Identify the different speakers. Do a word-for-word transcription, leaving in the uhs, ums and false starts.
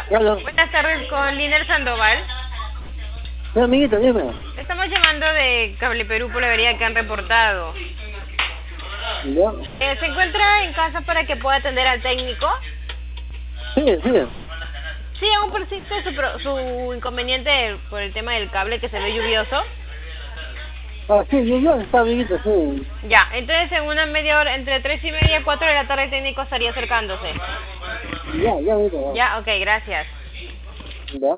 Speaker 1: Claro.
Speaker 2: Buenas tardes, con Liner Sandoval.
Speaker 1: Sí, amiguito, dime.
Speaker 2: Estamos llamando de Cable Perú por la avería que han reportado.
Speaker 1: ¿Ya?
Speaker 2: Eh, ¿Se encuentra en casa para que pueda atender al técnico?
Speaker 1: Sí, sí.
Speaker 2: Sí, aún persiste su, pro- su inconveniente por el tema del cable que se ve lluvioso.
Speaker 1: Ah, sí, yo, yo, está amiguito, sí.
Speaker 2: Ya, entonces en una media hora, entre tres y media y cuatro de la tarde el técnico estaría acercándose.
Speaker 1: Ya, ya, amiguito,
Speaker 2: Ya, ok, gracias.
Speaker 1: ya. Ya.